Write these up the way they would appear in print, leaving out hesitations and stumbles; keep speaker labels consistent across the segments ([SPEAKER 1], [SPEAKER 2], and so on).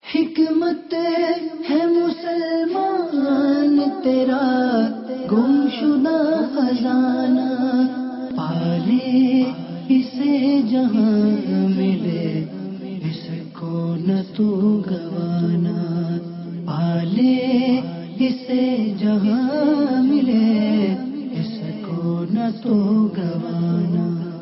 [SPEAKER 1] حکمت ہے مسلمان تیرا گمشدہ خزانہ، پالے اسے جہاں ملے اس کو نہ تو گوانا، پالے اسے جہاں ملے اس کو نہ تو گوانا۔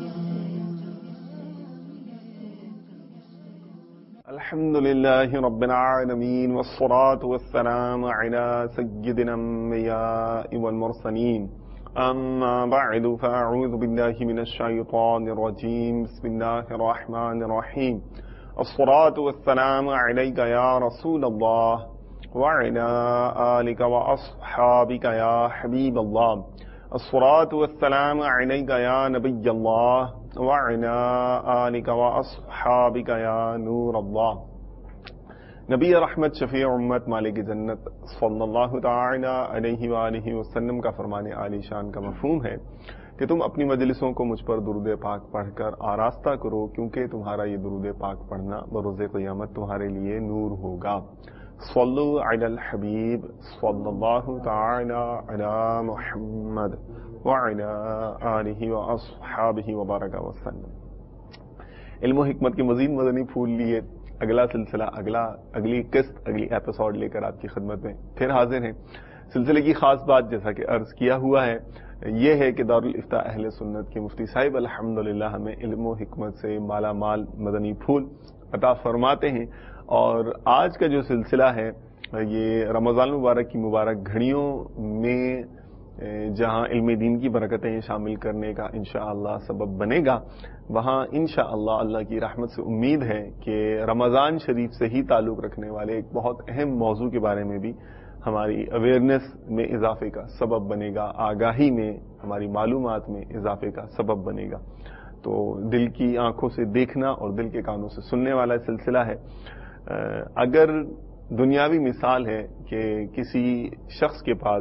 [SPEAKER 2] الحمد للہ رب العالمین والصلاة والسلام علی سیدنا الانبیاء والمرسلین، اما بعد فاعوذ باللہ من الشیطان الرجیم، بسم اللہ الرحمن الرحیم، الصلاة والسلام علیک یا رسول اللہ وعلی آلک واصحابک یا حبیب اللہ، الصلاة والسلام علیک یا نبی اللہ وعلی آلک واصحابک یا نور اللہ۔ نبی رحمت شفیع امت مالک جنت صلی اللہ تعالی علیہ وآلہ وسلم کا فرمان عالی شان کا مفہوم ہے کہ تم اپنی مجلسوں کو مجھ پر درود پاک پڑھ کر آراستہ کرو، کیونکہ تمہارا یہ درود پاک پڑھنا بروز قیامت تمہارے لیے نور ہوگا۔ صلو علی الحبیب صلی اللہ تعالی علی محمد وعلی آلہ واصحابہ وبارک وسلم۔ علم و حکمت کے مزید مدنی پھول لیے اگلا سلسلہ، اگلی قسط، اگلی ایپیسوڈ لے کر آپ کی خدمت میں پھر حاضر ہیں۔ سلسلے کی خاص بات جیسا کہ عرض کیا ہوا ہے یہ ہے کہ دارالافتاء اہل سنت کے مفتی صاحب الحمدللہ ہمیں علم و حکمت سے مالا مال مدنی پھول عطا فرماتے ہیں، اور آج کا جو سلسلہ ہے یہ رمضان المبارک کی مبارک گھڑیوں میں جہاں علم دین کی برکتیں شامل کرنے کا انشاءاللہ سبب بنے گا، وہاں انشاءاللہ اللہ کی رحمت سے امید ہے کہ رمضان شریف سے ہی تعلق رکھنے والے ایک بہت اہم موضوع کے بارے میں بھی ہماری اویئرنیس میں اضافے کا سبب بنے گا، آگاہی میں، ہماری معلومات میں اضافے کا سبب بنے گا۔ تو دل کی آنکھوں سے دیکھنا اور دل کے کانوں سے سننے والا سلسلہ ہے۔ اگر دنیاوی مثال ہے کہ کسی شخص کے پاس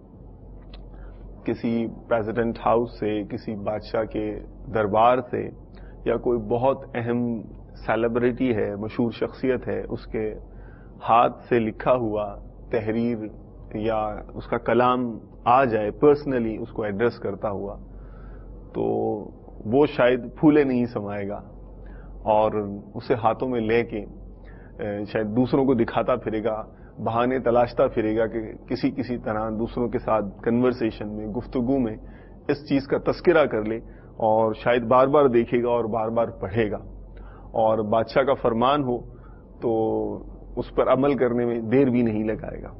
[SPEAKER 2] کسی پریزیڈنٹ ہاؤس سے، کسی بادشاہ کے دربار سے، یا کوئی بہت اہم سیلیبریٹی ہے، مشہور شخصیت ہے، اس کے ہاتھ سے لکھا ہوا تحریر یا اس کا کلام آ جائے، پرسنلی اس کو ایڈریس کرتا ہوا، تو وہ شاید پھولے نہیں سمائے گا اور اسے ہاتھوں میں لے کے شاید دوسروں کو دکھاتا پھرے گا، بہانے تلاشتا پھرے گا کہ کسی طرح دوسروں کے ساتھ کنورسیشن میں، گفتگو میں اس چیز کا تذکرہ کر لے، اور شاید بار بار دیکھے گا اور بار بار پڑھے گا، اور بادشاہ کا فرمان ہو تو اس پر عمل کرنے میں دیر بھی نہیں لگائے گا۔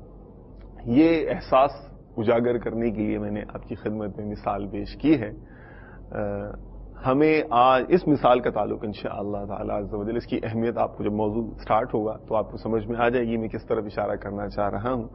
[SPEAKER 2] یہ احساس اجاگر کرنے کے لیے میں نے آپ کی خدمت میں مثال پیش کی ہے۔ ہمیں آج اس مثال کا تعلق انشاءاللہ تعالی عز و جل، اس کی اہمیت آپ کو جب موضوع سٹارٹ ہوگا تو آپ کو سمجھ میں آ جائے گی میں کس طرف اشارہ کرنا چاہ رہا ہوں۔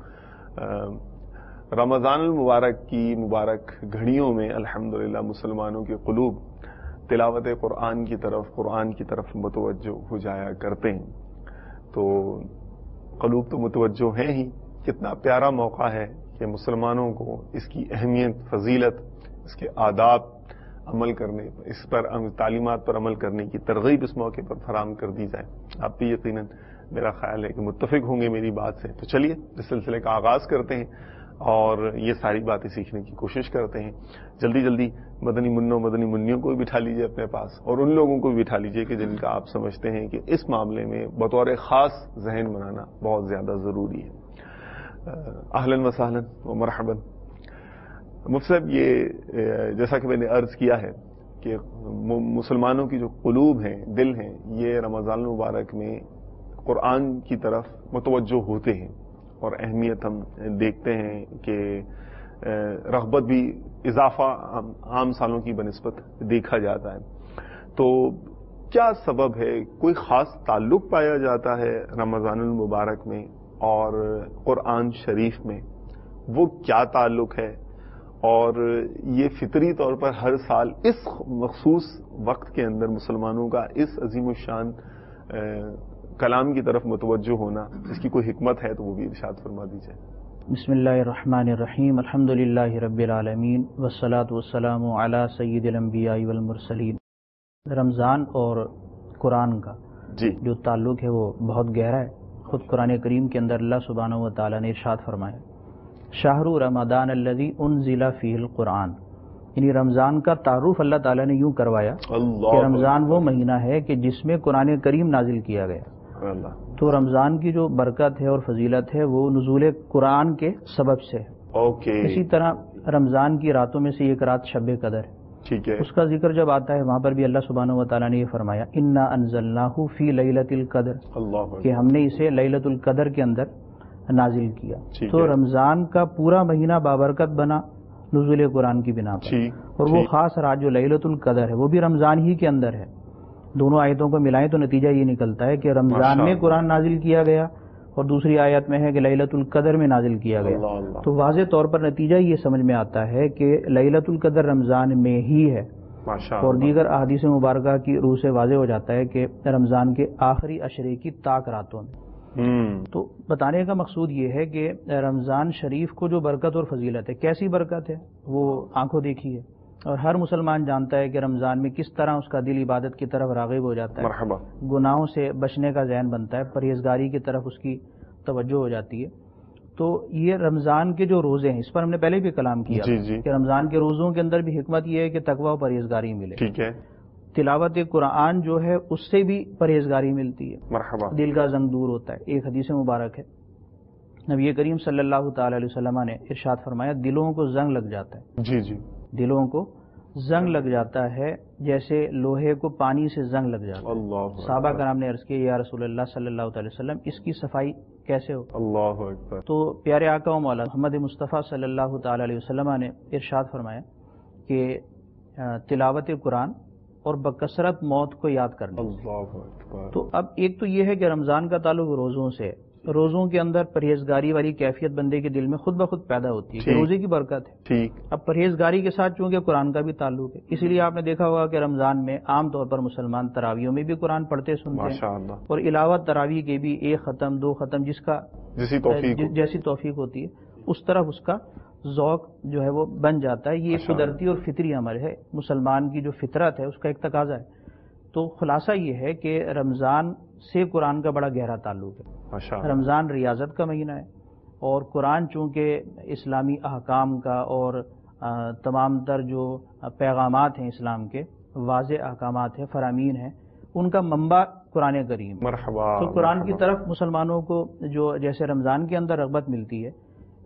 [SPEAKER 2] رمضان المبارک کی مبارک گھڑیوں میں الحمدللہ مسلمانوں کے قلوب تلاوت قرآن کی طرف متوجہ ہو جایا کرتے ہیں۔ تو قلوب تو متوجہ ہیں ہی، کتنا پیارا موقع ہے کہ مسلمانوں کو اس کی اہمیت، فضیلت، اس کے آداب عمل کرنے، اس پر تعلیمات پر عمل کرنے کی ترغیب اس موقع پر فراہم کر دی جائے۔ آپ بھی یقیناً میرا خیال ہے کہ متفق ہوں گے میری بات سے۔ تو چلیے اس سلسلے کا آغاز کرتے ہیں اور یہ ساری باتیں سیکھنے کی کوشش کرتے ہیں۔ جلدی مدنی منوں مدنی منیوں کو بھی بٹھا لیجئے اپنے پاس، اور ان لوگوں کو بھی بٹھا لیجئے کہ جن کا آپ سمجھتے ہیں کہ اس معاملے میں بطور خاص ذہن بنانا بہت زیادہ ضروری ہے۔ اہلاً وسہلاً و مرحباً۔ مفتی صاحب، یہ جیسا کہ میں نے عرض کیا ہے کہ مسلمانوں کی جو قلوب ہیں، دل ہیں، یہ رمضان المبارک میں قرآن کی طرف متوجہ ہوتے ہیں، اور اہمیت ہم دیکھتے ہیں کہ رغبت بھی اضافہ عام سالوں کی بنسبت دیکھا جاتا ہے۔ تو کیا سبب ہے؟ کوئی خاص تعلق پایا جاتا ہے رمضان المبارک میں اور قرآن شریف میں؟ وہ کیا تعلق ہے؟ اور یہ فطری طور پر ہر سال اس مخصوص وقت کے اندر مسلمانوں کا اس عظیم الشان کلام کی طرف متوجہ ہونا، اس کی کوئی حکمت ہے تو وہ بھی ارشاد فرما دیجیے۔
[SPEAKER 3] بسم اللہ الرحمن الرحیم، الحمد للہ رب العالمین، والصلاة والسلام علی سید الانبیاء والمرسلین۔ رمضان اور قرآن کا
[SPEAKER 2] جی
[SPEAKER 3] جو تعلق ہے وہ بہت گہرا ہے. خود قرآن کریم کے اندر اللہ سبحانہ و تعالیٰ نے ارشاد فرمایا شہر رمضان الذی انزل فیہ القرآن، یعنی رمضان کا تعارف اللہ تعالیٰ نے یوں کروایا کہ رمضان وہ مہینہ ہے کہ جس میں قرآن کریم نازل کیا گیا. تو رمضان کی جو برکت ہے اور فضیلت ہے وہ نزول قرآن کے سبب سے ہے. اسی طرح رمضان کی راتوں میں سے ایک رات شب قدر ہے.
[SPEAKER 2] ٹھیک ہے.
[SPEAKER 3] اس کا ذکر جب آتا ہے وہاں پر بھی اللہ سبحانہ و تعالیٰ نے یہ فرمایا انا انزلناہ فی لیلۃ القدر، کہ ہم نے اسے لیلۃ القدر کے اندر نازل کیا. تو رمضان کا پورا مہینہ بابرکت بنا نزول قرآن کی بنا پر، اور وہ خاص رات جو لیلۃ القدر ہے وہ بھی رمضان ہی کے اندر ہے. دونوں آیتوں کو ملائیں تو نتیجہ یہ نکلتا ہے کہ رمضان میں قرآن نازل کیا گیا اور دوسری آیت میں ہے کہ لیلۃ القدر میں نازل کیا گیا. تو واضح طور پر نتیجہ یہ سمجھ میں آتا ہے کہ لیلۃ القدر رمضان میں ہی ہے، اور دیگر احادیث مبارکہ کی روح سے واضح ہو جاتا ہے کہ رمضان کے آخری عشرے کی طاق راتوں میں. تو بتانے کا مقصود یہ ہے کہ رمضان شریف کو جو برکت اور فضیلت ہے، کیسی برکت ہے وہ آنکھوں دیکھی ہے، اور ہر مسلمان جانتا ہے کہ رمضان میں کس طرح اس کا دل عبادت کی طرف راغب ہو جاتا ہے، گناہوں سے بچنے کا ذہن بنتا ہے، پرہیزگاری کی طرف اس کی توجہ ہو جاتی ہے. تو یہ رمضان کے جو روزے ہیں اس پر ہم نے پہلے بھی کلام کیا کہ رمضان کے روزوں کے اندر بھی حکمت یہ ہے کہ تقویٰ و پرہیزگاری ملے.
[SPEAKER 2] ٹھیک ہے.
[SPEAKER 3] تلاوت قرآن جو ہے اس سے بھی پرہیزگاری ملتی ہے،
[SPEAKER 2] مرحبا،
[SPEAKER 3] دل کا زنگ دور ہوتا ہے. ایک حدیث مبارک ہے نبی کریم صلی اللہ تعالی علیہ وسلم نے ارشاد فرمایا دلوں کو زنگ لگ جاتا ہے.
[SPEAKER 2] جی
[SPEAKER 3] دلوں کو زنگ لگ جاتا ہے جیسے لوہے کو پانی سے زنگ لگ جاتا ہے. صحابہ کرام نے عرض کیا یا رسول اللہ صلی اللہ تعالی وسلم اس کی صفائی کیسے ہو؟
[SPEAKER 2] اللہ اکبر. تو
[SPEAKER 3] پیارے آقا و مولا محمد مصطفیٰ صلی اللہ تعالی علیہ وسلم نے ارشاد فرمایا کہ تلاوت قرآن اور بکثرت موت کو یاد کرنا. تو اب ایک تو یہ ہے کہ رمضان کا تعلق روزوں سے، روزوں کے اندر پرہیزگاری والی کیفیت بندے کے دل میں خود بخود پیدا ہوتی ہے کہ روزے کی برکت ہے.
[SPEAKER 2] ٹھیک.
[SPEAKER 3] اب پرہیزگاری کے ساتھ چونکہ قرآن کا بھی تعلق ہے، اسی لیے آپ نے دیکھا ہوگا کہ رمضان میں عام طور پر مسلمان تراویحوں میں بھی قرآن پڑھتے سنتے ہیں، اور علاوہ تراویح کے بھی ایک ختم دو ختم جس کا جیسی توفیق ہوتی ہے اس طرف اس کا ذوق جو ہے وہ بن جاتا ہے. یہ قدرتی اور فطری عمل ہے، مسلمان کی جو فطرت ہے اس کا ایک تقاضا ہے. تو خلاصہ یہ ہے کہ رمضان سے قرآن کا بڑا گہرا تعلق ہے. رمضان ریاضت کا مہینہ ہے، اور قرآن چونکہ اسلامی احکام کا اور تمام تر جو پیغامات ہیں اسلام کے واضح احکامات ہیں، فرامین ہیں، ان کا منبع قرآن کریم. تو قرآن کی طرف مسلمانوں کو جو جیسے رمضان کے اندر رغبت ملتی ہے،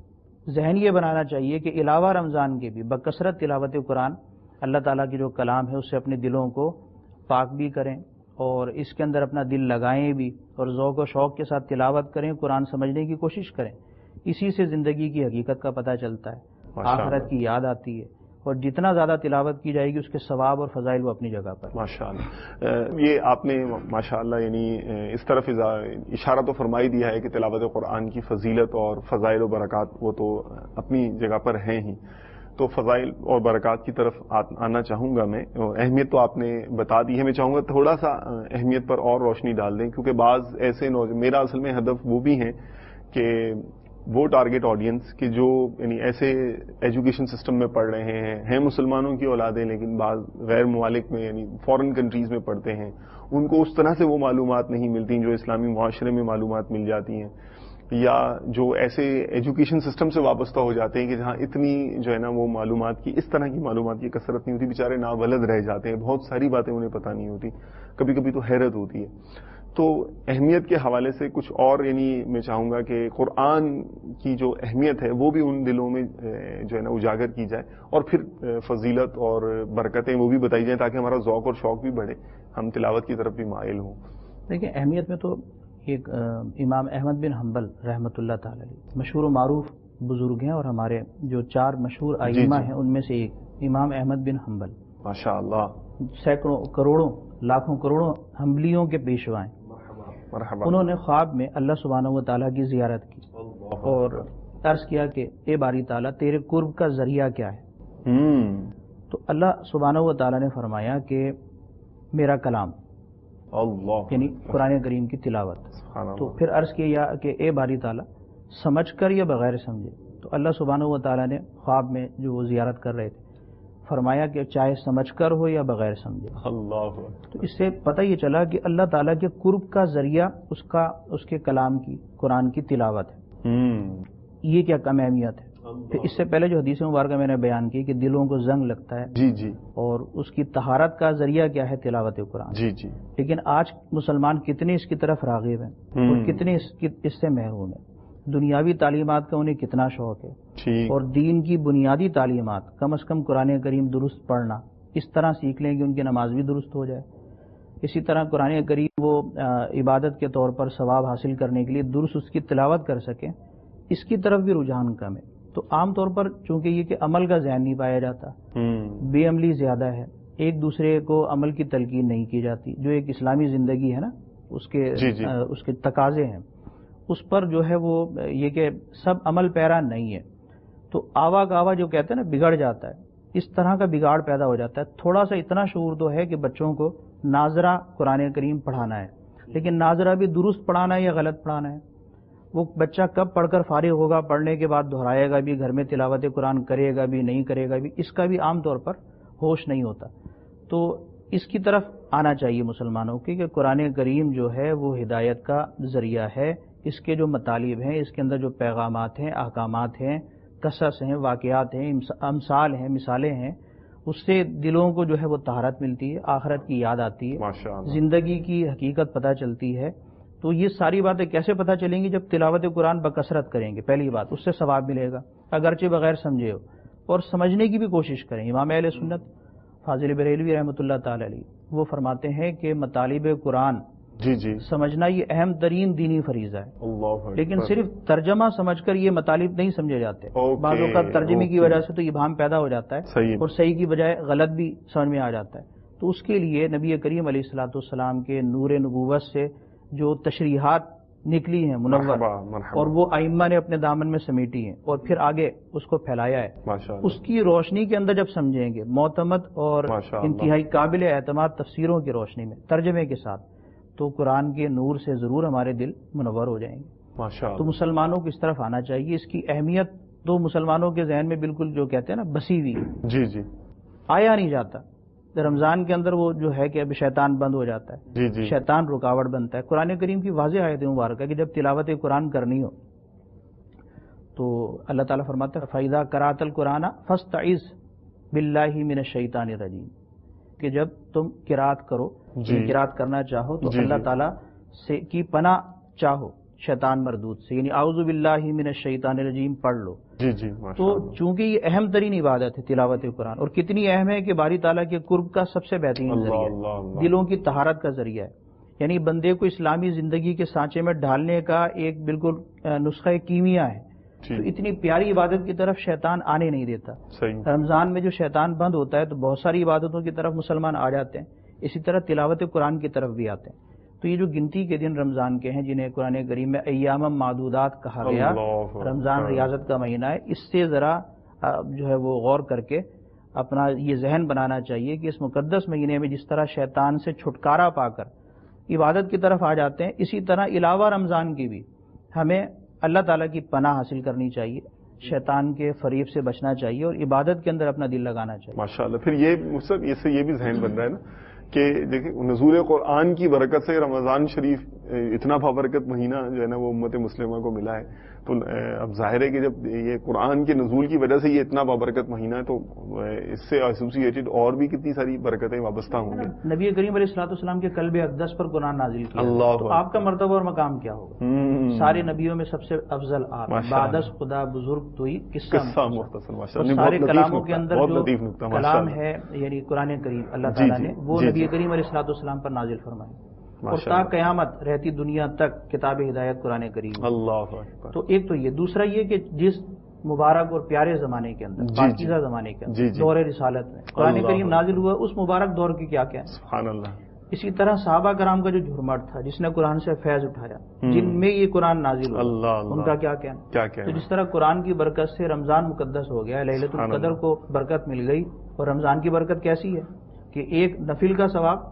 [SPEAKER 3] ذہن یہ بنانا چاہیے کہ علاوہ رمضان کے بھی بکثرت تلاوت قرآن، اللہ تعالیٰ کی جو کلام ہے اس سے اپنے دلوں کو پاک بھی کریں اور اس کے اندر اپنا دل لگائیں بھی، اور ذوق و شوق کے ساتھ تلاوت کریں، قرآن سمجھنے کی کوشش کریں. اسی سے زندگی کی حقیقت کا پتہ چلتا ہے، آخرت کی یاد آتی ہے، اور جتنا زیادہ تلاوت کی جائے گی اس کے ثواب اور فضائل وہ اپنی جگہ پر.
[SPEAKER 2] ماشاءاللہ. یہ آپ نے ماشاءاللہ یعنی اس طرف اشارہ تو فرمائی دیا ہے کہ تلاوت قرآن کی فضیلت اور فضائل و برکات وہ تو اپنی جگہ پر ہیں ہی. تو فضائل اور برکات کی طرف آنا چاہوں گا میں. اہمیت تو آپ نے بتا دی ہے، میں چاہوں گا تھوڑا سا اہمیت پر اور روشنی ڈال دیں، کیونکہ بعض ایسے میرا اصل میں ہدف وہ بھی ہیں کہ وہ ٹارگٹ آڈینس کہ جو یعنی ایسے ایجوکیشن سسٹم میں پڑھ رہے ہیں مسلمانوں کی اولادیں لیکن بعض غیر ممالک میں یعنی فورن کنٹریز میں پڑھتے ہیں، ان کو اس طرح سے وہ معلومات نہیں ملتی جو اسلامی معاشرے میں معلومات مل جاتی ہیں، یا جو ایسے ایجوکیشن سسٹم سے وابستہ ہو جاتے ہیں کہ جہاں اتنی جو ہے نا وہ معلومات کی اس طرح کی معلومات کی کثرت نہیں ہوتی، بیچارے نابلد رہ جاتے ہیں، بہت ساری باتیں انہیں پتہ نہیں ہوتی، کبھی کبھی تو حیرت ہوتی ہے. تو اہمیت کے حوالے سے کچھ اور یعنی میں چاہوں گا کہ قرآن کی جو اہمیت ہے وہ بھی ان دلوں میں جو ہے نا اجاگر کی جائے، اور پھر فضیلت اور برکتیں وہ بھی بتائی جائیں تاکہ ہمارا ذوق اور شوق بھی بڑھے، ہم تلاوت کی طرف بھی مائل ہوں.
[SPEAKER 3] دیکھیں اہمیت میں تو ایک امام احمد بن حنبل رحمۃ اللہ تعالی علیہ مشہور و معروف بزرگ ہیں، اور ہمارے جو 4 مشہور ائمہ ہیں ان میں سے ایک امام احمد بن حنبل،
[SPEAKER 2] ماشاء اللہ،
[SPEAKER 3] سینکڑوں کروڑوں لاکھوں کروڑوں حنبلیوں کے پیشوا ہیں. انہوں نے خواب میں اللہ سبحانہ و تعالیٰ کی زیارت کی اور عرض کیا کہ اے باری تعالیٰ تیرے قرب کا ذریعہ کیا ہے؟ تو اللہ سبحانہ و تعالیٰ نے فرمایا کہ میرا کلام، اللہ یعنی قرآن کریم کی تلاوت. تو پھر عرض کیا کہ اے باری تعالیٰ سمجھ کر یا بغیر سمجھے؟ تو اللہ سبحانہ و تعالیٰ نے خواب میں جو وہ زیارت کر رہے تھے فرمایا کہ چاہے سمجھ کر ہو یا بغیر سمجھے.
[SPEAKER 2] اللہ.
[SPEAKER 3] تو اس سے پتہ یہ چلا کہ اللہ تعالیٰ کے قرب کا ذریعہ اس کے کلام کی قرآن کی تلاوت ہے. یہ کیا کم اہمیت ہے. پھر اس سے پہلے جو حدیث مبارکہ میں نے بیان کی کہ دلوں کو زنگ لگتا ہے
[SPEAKER 2] جی جی
[SPEAKER 3] اور اس کی طہارت کا ذریعہ کیا ہے تلاوت قرآن.
[SPEAKER 2] جی جی.
[SPEAKER 3] لیکن آج مسلمان کتنے اس کی طرف راغب ہیں اور کتنے اس سے محروم ہیں. دنیاوی تعلیمات کا انہیں کتنا شوق ہے اور دین کی بنیادی تعلیمات کم از کم قرآن کریم درست پڑھنا اس طرح سیکھ لیں کہ ان کی نماز بھی درست ہو جائے. اسی طرح قرآن کریم وہ عبادت کے طور پر ثواب حاصل کرنے کے لیے درست اس کی تلاوت کر سکیں، اس کی طرف بھی رجحان کم ہے. تو عام طور پر چونکہ یہ کہ عمل کا ذہن نہیں پایا جاتا، بے عملی زیادہ ہے، ایک دوسرے کو عمل کی تلقین نہیں کی جاتی، جو ایک اسلامی زندگی ہے نا اس کے تقاضے ہیں، اس پر جو ہے وہ یہ کہ سب عمل پیرا نہیں ہے. تو آوا گاوا جو کہتے ہیں نا بگڑ جاتا ہے، اس طرح کا بگاڑ پیدا ہو جاتا ہے. تھوڑا سا اتنا شعور تو ہے کہ بچوں کو ناظرہ قرآن کریم پڑھانا ہے، لیکن ناظرہ بھی درست پڑھانا ہے یا غلط پڑھانا ہے. وہ بچہ کب پڑھ کر فارغ ہوگا، پڑھنے کے بعد دہرائے گا بھی، گھر میں تلاوت قرآن کرے گا بھی نہیں کرے گا بھی، اس کا بھی عام طور پر ہوش نہیں ہوتا. تو اس کی طرف آنا چاہیے مسلمانوں کی کہ قرآن کریم جو ہے وہ ہدایت کا ذریعہ ہے. اس کے جو مطالب ہیں، اس کے اندر جو پیغامات ہیں، احکامات ہیں، قصص ہیں، واقعات ہیں، امثال ہیں، مثالیں ہیں، اس سے دلوں کو جو ہے وہ طہارت ملتی ہے، آخرت کی یاد آتی ہے، زندگی کی حقیقت پتہ چلتی ہے. تو یہ ساری باتیں کیسے پتہ چلیں گی؟ جب تلاوت قرآن بکثرت کریں گے. پہلی بات اس سے ثواب ملے گا اگرچہ بغیر سمجھے ہو، اور سمجھنے کی بھی کوشش کریں. امام اہل سنت فاضل بریلوی رحمۃ اللہ تعالی علیہ وہ فرماتے ہیں کہ مطالب قرآن
[SPEAKER 2] جی
[SPEAKER 3] سمجھنا یہ اہم ترین دینی فریضہ ہے. لیکن صرف ترجمہ سمجھ کر یہ مطالب نہیں سمجھے جاتے. بعض اوقات ترجمے کی وجہ سے تو ابہام پیدا ہو جاتا ہے اور صحیح کی بجائے غلط بھی سمجھ میں آ جاتا ہے. تو اس کے لیے نبی کریم علیہ الصلوۃ والسلام کے نور نبوت سے جو تشریحات نکلی ہیں منور، اور وہ ائمہ نے اپنے دامن میں سمیٹی ہیں اور پھر آگے اس کو پھیلایا ہے، اس کی روشنی کے اندر جب سمجھیں گے معتمد اور انتہائی قابل اعتماد تفسیروں کی روشنی میں ترجمے کے ساتھ، تو قرآن کے نور سے ضرور ہمارے دل منور ہو جائیں گے. تو مسلمانوں کو اس طرف آنا چاہیے. اس کی اہمیت تو مسلمانوں کے ذہن میں بالکل جو کہتے ہیں نا بسی ہوئی جی آیا نہیں جاتا. رمضان کے اندر وہ جو ہے کہ اب شیطان بند ہو جاتا ہے، شیطان رکاوٹ بنتا ہے. قرآن کریم کی واضح آیت مبارکہ کہ جب تلاوت قرآن کرنی ہو تو اللہ تعالیٰ فرماتا ہے فَإِذَا قَرَأْتَ الْقُرْآنَ فَاسْتَعِذْ بِاللَّهِ مِنَ الشَّيْطَانِ الرَّجِيمِ، کہ جب تم قرات کرو، قرات کرنا چاہو تو اللہ تعالیٰ سے کی پناہ چاہو شیطان مردود سے، یعنی اعوذ باللہ من الشیطان الرجیم پڑھ لو. تو چونکہ یہ اہم ترین عبادت ہے تلاوت قرآن، اور کتنی اہم ہے کہ باری تعالیٰ کے قرب کا سب سے بہترین ذریعہ ہے، دلوں کی طہارت کا ذریعہ ہے. یعنی بندے کو اسلامی زندگی کے سانچے میں ڈھالنے کا ایک بالکل نسخہ کیمیا ہے. تو اتنی پیاری عبادت کی طرف شیطان آنے نہیں دیتا. رمضان میں جو شیطان بند ہوتا ہے تو بہت ساری عبادتوں کی طرف مسلمان آ جاتے ہیں، اسی طرح تلاوت قرآن کی طرف بھی آتے ہیں. تو یہ جو گنتی کے دن رمضان کے ہیں جنہیں قرآن کریم میں ایام معدودات کہا گیا، رمضان ریاضت کا مہینہ ہے، اس سے ذرا جو ہے وہ غور کر کے اپنا یہ ذہن بنانا چاہیے کہ اس مقدس مہینے میں جس طرح شیطان سے چھٹکارا پا کر عبادت کی طرف آ جاتے ہیں، اسی طرح علاوہ رمضان کی بھی ہمیں اللہ تعالیٰ کی پناہ حاصل کرنی چاہیے، شیطان کے فریب سے بچنا چاہیے اور عبادت کے اندر اپنا دل لگانا چاہیے.
[SPEAKER 2] ماشاءاللہ. پھر یہ بھی ذہن بن رہا ہے نا کہ دیکھیں نزول قرآن کی برکت سے رمضان شریف اتنا بابرکت مہینہ جو ہے نا وہ امت مسلمہ کو ملا ہے. تو اب ظاہر ہے کہ جب یہ قرآن کے نزول کی وجہ سے یہ اتنا بابرکت مہینہ ہے تو اس سے ایسوسیٹڈ اور بھی کتنی ساری برکتیں وابستہ ہوں گی.
[SPEAKER 3] نبی کریم علیہ الصلوۃ والسلام کے قلب اقدس پر قرآن نازل کیا، تو آپ کا مرتبہ اور مقام کیا ہوگا؟ سارے نبیوں میں سب سے افضل آپ، بعدس خدا بزرگ تو ہی قصہ مختصر. سارے کلاموں کے اندر جو کلام ہے یعنی قرآن کریم اللہ تعالیٰ نے وہ نبی کریم علیہ الصلوۃ والسلام پر نازل فرمائے، اور تا قیامت رہتی دنیا تک کتاب ہدایت قرآن کریم. اللہ اکبر. تو ایک تو یہ، دوسرا یہ کہ جس مبارک اور پیارے زمانے کے اندر، پاکیزہ زمانے کے اندر، دور رسالت میں قرآن کریم نازل ہوا، اس مبارک دور کی کیا کیا ہے.
[SPEAKER 2] سبحان اللہ.
[SPEAKER 3] اسی طرح صحابہ کرام کا جو جھرمٹ تھا جس نے قرآن سے فیض اٹھایا، جن میں یہ قرآن نازل ہوا، ان کا کیا کیا. تو جس طرح قرآن کی برکت سے رمضان مقدس ہو گیا، لیلۃ القدر کو برکت مل گئی، اور رمضان کی برکت کیسی ہے کہ ایک نفل کا ثواب،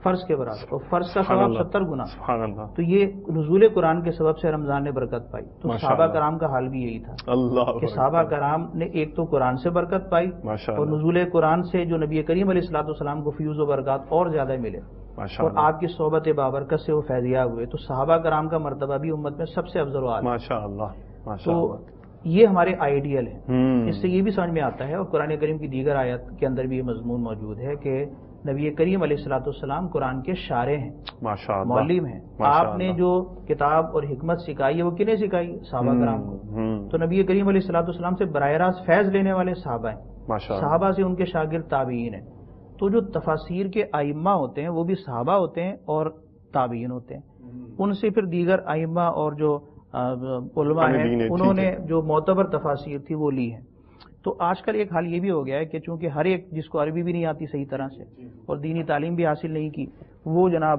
[SPEAKER 3] فرض کے برابر، اور فرض کا ثواب 70 گنا۔
[SPEAKER 2] سبحان اللہ۔
[SPEAKER 3] تو یہ نزول قرآن کے سبب سے رمضان نے برکت پائی۔ تو صحابہ کرام کا حال بھی یہی تھا کہ صحابہ کرام نے ایک تو قرآن سے برکت پائی اور نزول قرآن سے جو نبی کریم علیہ الصلوۃ والسلام کو فیوز و برکات اور زیادہ ملے، اور آپ کی صحبت بابرکت سے وہ فیضیاب ہوئے۔ تو صحابہ کرام کا مرتبہ بھی امت میں سب سے افضل و اعلیٰ۔
[SPEAKER 2] ماشاءاللہ۔
[SPEAKER 3] تو یہ ہمارے آئیڈیل ہیں۔ اس سے یہ بھی سمجھ میں آتا ہے، اور قرآن کریم کی دیگر آیت کے اندر بھی یہ مضمون موجود ہے کہ نبی کریم علیہ الصلوۃ والسلام قرآن کے شارح ہیں، معلم ہیں۔ آپ نے جو کتاب اور حکمت سکھائی ہے وہ کنہیں سکھائی؟ صحابہ کرام کو۔ تو نبی کریم علیہ الصلوۃ والسلام سے براہ راست فیض لینے والے صحابہ ہیں، صحابہ سے ان کے شاگرد تابعین ہیں۔ تو جو تفاسیر کے ائمہ ہوتے ہیں وہ بھی صحابہ ہوتے ہیں اور تابعین ہوتے ہیں، ان سے پھر دیگر ائمہ اور جو علماء ہیں انہوں نے جو معتبر تفاسیر تھی وہ لی ہیں۔ تو آج کل ایک حال یہ بھی ہو گیا ہے کہ چونکہ ہر ایک جس کو عربی بھی نہیں آتی صحیح طرح سے اور دینی تعلیم بھی حاصل نہیں کی، وہ جناب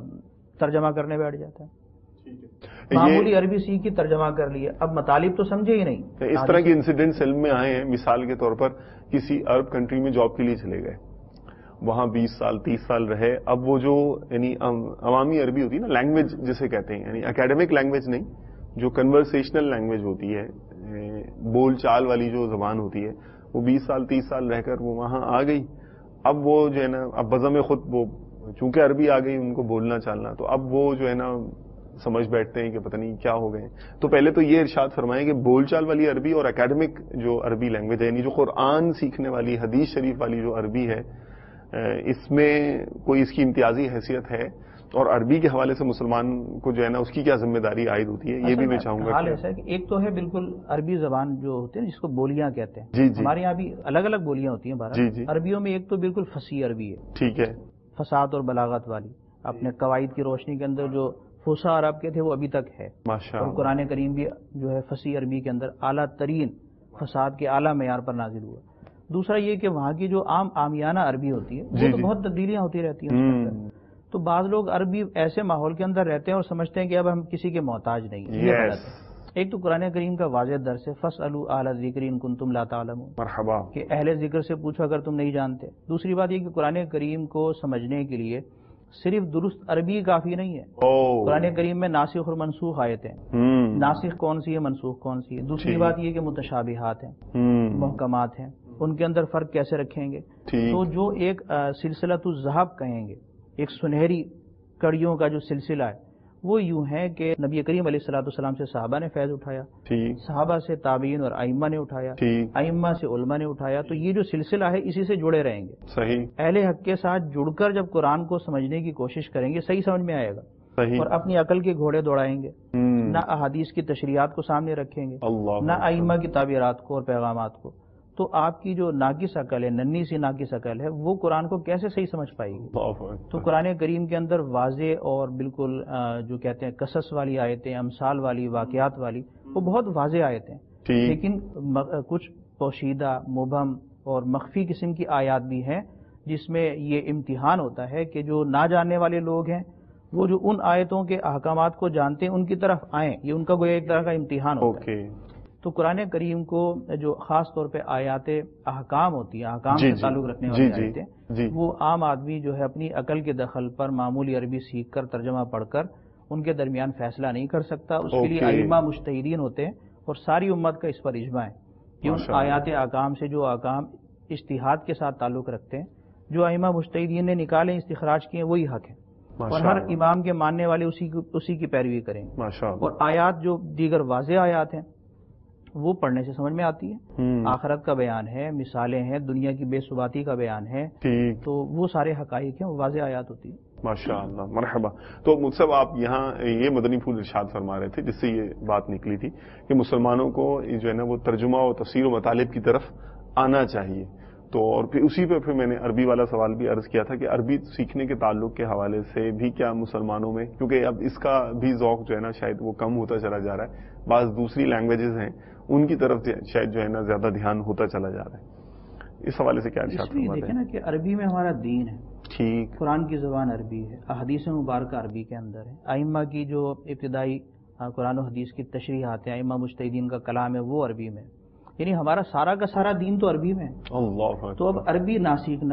[SPEAKER 3] ترجمہ کرنے بیٹھ جاتا ہے۔ معمولی عربی سیکھی ترجمہ کر لیا، اب مطالب تو سمجھے ہی نہیں۔
[SPEAKER 2] اس طرح کے انسیڈنٹس علم میں آئے ہیں۔ مثال کے طور پر کسی عرب کنٹری میں جاب کے لیے چلے گئے، وہاں 20 سال 30 سال رہے، اب وہ جو یعنی عوامی عربی ہوتی ہے نا، لینگویج جسے کہتے ہیں، یعنی اکیڈمک لینگویج نہیں، جو کنورسیشنل لینگویج ہوتی ہے، بول چال والی جو زبان ہوتی ہے، وہ 20 سال 30 سال رہ کر وہ وہاں آ گئی۔ اب وہ جو ہے نا، اب بزم خود وہ چونکہ عربی آ گئی ان کو بولنا چالنا، تو اب وہ جو ہے نا سمجھ بیٹھتے ہیں کہ پتہ نہیں کیا ہو گئے۔ تو پہلے تو یہ ارشاد فرمائیں کہ بول چال والی عربی اور اکیڈمک جو عربی لینگویج ہے، یعنی جو قرآن سیکھنے والی حدیث شریف والی جو عربی ہے، اس میں کوئی اس کی امتیازی حیثیت ہے، اور عربی کے حوالے سے مسلمان کو جو ہے نا اس کی کیا ذمہ داری عائد ہوتی ہے، یہ بھی میں چاہوں گا۔
[SPEAKER 3] حال ایسا ہے کہ ایک تو ہے بالکل عربی زبان جو ہوتی ہے جس کو بولیاں کہتے ہیں،
[SPEAKER 2] جی جی،
[SPEAKER 3] ہمارے یہاں بھی الگ الگ بولیاں ہوتی ہیں بھارت۔
[SPEAKER 2] جی جی،
[SPEAKER 3] عربیوں میں ایک تو بالکل فصیح عربی ہے،
[SPEAKER 2] ٹھیک ہے،
[SPEAKER 3] فصاحت اور بلاغت والی، اپنے قواعد کی روشنی کے اندر جو فصیح عرب کے تھے وہ ابھی تک ہے، اور قرآن کریم بھی جو ہے فصیح عربی کے اندر اعلیٰ ترین فصاحت کے اعلیٰ معیار پر نازل ہوا۔ دوسرا یہ کہ وہاں کی جو عامیانہ عربی ہوتی ہے وہ تو بہت تبدیلیاں ہوتی رہتی ہیں۔ تو بعض لوگ عربی ایسے ماحول کے اندر رہتے ہیں اور سمجھتے ہیں کہ اب ہم کسی کے محتاج نہیں، یہ غلط ہے۔ ایک تو قرآن کریم کا واضح درس ہے، فاسألوا اہل الذکر ان کنتم لا تعلمون،
[SPEAKER 2] مرحبا، کہ
[SPEAKER 3] اہل ذکر سے پوچھو اگر تم نہیں جانتے۔ دوسری بات یہ کہ قرآن کریم کو سمجھنے کے لیے صرف درست عربی کافی نہیں ہے، قرآن کریم میں ناسخ اور منسوخ آیتیں، ناسخ کون سی ہے، منسوخ کون سی ہے۔ دوسری بات یہ کہ متشابہات ہیں، محکمات ہیں، ان کے اندر فرق کیسے رکھیں گے۔ تو جو ایک سلسلۃ الذہب کہیں گے، ایک سنہری کڑیوں کا جو سلسلہ ہے، وہ یوں ہے کہ نبی کریم علیہ الصلوۃ والسلام سے صحابہ نے فیض اٹھایا، صحابہ سے تابعین اور ائمہ نے اٹھایا، ائمہ سے علماء نے اٹھایا، تو یہ جو سلسلہ ہے اسی سے جڑے رہیں گے۔
[SPEAKER 2] صحیح،
[SPEAKER 3] اہل حق کے ساتھ جڑ کر جب قرآن کو سمجھنے کی کوشش کریں گے صحیح سمجھ میں آئے گا، اور اپنی عقل کے گھوڑے دوڑائیں گے، نہ احادیث کی تشریحات کو سامنے رکھیں گے، نہ ائمہ کی تعبیرات کو اور پیغامات کو، تو آپ کی جو ناقص عقل ہے، ننھی سی ناقص عقل ہے، وہ قرآن کو کیسے صحیح سمجھ پائے گی۔ تو قرآن کریم کے اندر واضح اور بالکل جو کہتے ہیں قصص والی آیتیں، امثال والی، واقعات والی، وہ بہت واضح آیتیں، لیکن کچھ پوشیدہ، مبہم اور مخفی قسم کی آیات بھی ہیں جس میں یہ امتحان ہوتا ہے کہ جو نہ جاننے والے لوگ ہیں وہ جو ان آیتوں کے احکامات کو جانتے ہیں ان کی طرف آئیں، یہ ان کا کوئی ایک طرح کا امتحان ہوتا ہے۔ تو قرآن کریم کو جو خاص طور پہ آیات احکام ہوتی ہیں، احکام سے تعلق رکھنے والی آیتیں، وہ عام آدمی جو ہے اپنی عقل کے دخل پر معمولی عربی سیکھ کر ترجمہ پڑھ کر ان کے درمیان فیصلہ نہیں کر سکتا۔ اس کے لیے ائمہ مجتہدین ہوتے ہیں، اور ساری امت کا اس پر اجماع ہے کہ ان آیات احکام سے جو احکام اجتہاد کے ساتھ تعلق رکھتے ہیں، جو ائمہ مجتہدین نے نکالے استخراج کیے وہی حق ہے، اور ہر امام کے ماننے والے اسی کی پیروی کریں گے۔ اور آیات جو دیگر واضح آیات ہیں وہ پڑھنے سے سمجھ میں آتی ہے، آخرت کا بیان ہے، مثالیں ہیں، دنیا کی بے ثباتی کا بیان ہے، تو وہ سارے حقائق ہیں، وہ واضح آیات ہوتی ہیں۔
[SPEAKER 2] ماشاء اللہ، مرحبا۔ تو مصعب آپ یہاں یہ مدنی پھول ارشاد فرما رہے تھے جس سے یہ بات نکلی تھی کہ مسلمانوں کو جو ہے نا وہ ترجمہ و تفسیر و مطالب کی طرف آنا چاہیے۔ تو اور پھر اسی پہ میں نے عربی والا سوال بھی عرض کیا تھا کہ عربی سیکھنے کے تعلق کے حوالے سے بھی کیا مسلمانوں میں، کیونکہ اب اس کا بھی ذوق جو ہے نا شاید وہ کم ہوتا چلا جا رہا ہے، بعض دوسری لینگویجز ہیں ان کی طرف شاید جو ہے نا زیادہ دھیان ہوتا چلا جا رہا ہے، اس حوالے سے کیا ارشاد فرماتے ہیں؟
[SPEAKER 3] دیکھیں نا کہ عربی میں ہمارا دین ہے،
[SPEAKER 2] ٹھیک،
[SPEAKER 3] قرآن کی زبان عربی ہے، احادیث مبارکہ عربی کے اندر ہے، ائمہ کی جو ابتدائی قرآن و حدیث کی تشریحات ہیں، ائمہ مجتہدین کا کلام ہے وہ عربی میں، یعنی ہمارا سارا کا سارا دین تو عربی میں ہے۔ تو اب عربی نہ سیکھنا